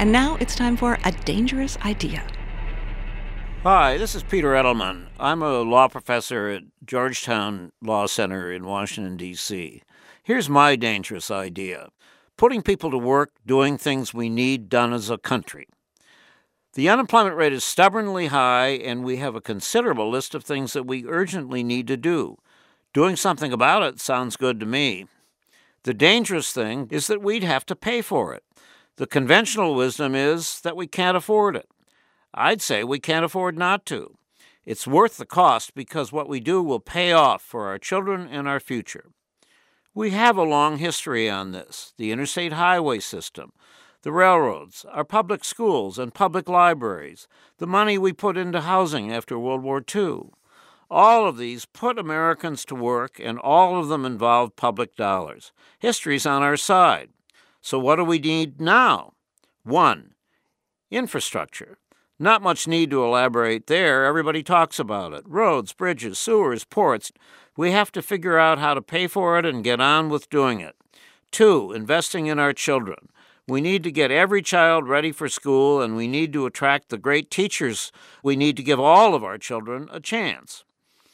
And now it's time for A Dangerous Idea. Hi, this is Peter Edelman. I'm a law professor at Georgetown Law Center in Washington, D.C. Here's my dangerous idea: putting people to work doing things we need done as a country. The unemployment rate is stubbornly high, and we have a considerable list of things that we urgently need to do. Doing something about it sounds good to me. The dangerous thing is that we'd have to pay for it. The conventional wisdom is that we can't afford it. I'd say we can't afford not to. It's worth the cost because what we do will pay off for our children and our future. We have a long history on this: the interstate highway system, the railroads, our public schools and public libraries, the money we put into housing after World War II. All of these put Americans to work, and all of them involve public dollars. History's on our side. So what do we need now? 1. Infrastructure. Not much need to elaborate there. Everybody talks about it. Roads, bridges, sewers, ports. We have to figure out how to pay for it and get on with doing it. 2. Investing in our children. We need to get every child ready for school, and we need to attract the great teachers. We need to give all of our children a chance.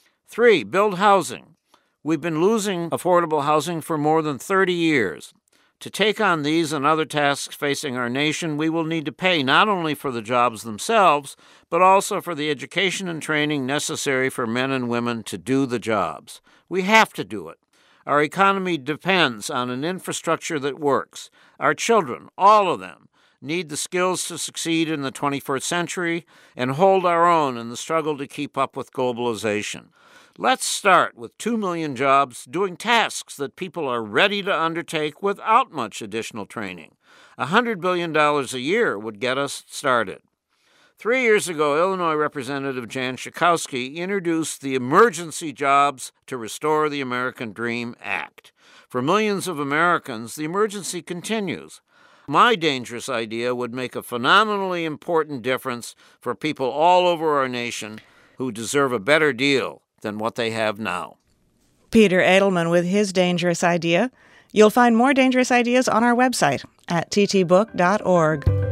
3. Build housing. We've been losing affordable housing for more than 30 years. To take on these and other tasks facing our nation, we will need to pay not only for the jobs themselves, but also for the education and training necessary for men and women to do the jobs. We have to do it. Our economy depends on an infrastructure that works. Our children, all of them, need the skills to succeed in the 21st century and hold our own in the struggle to keep up with globalization. Let's start with 2 million jobs doing tasks that people are ready to undertake without much additional training. $100 billion a year would get us started. 3 years ago, Illinois Representative Jan Schakowsky introduced the Emergency Jobs to Restore the American Dream Act. For millions of Americans, the emergency continues. My dangerous idea would make a phenomenally important difference for people all over our nation who deserve a better deal than what they have now. Peter Edelman with his dangerous idea. You'll find more dangerous ideas on our website at ttbook.org.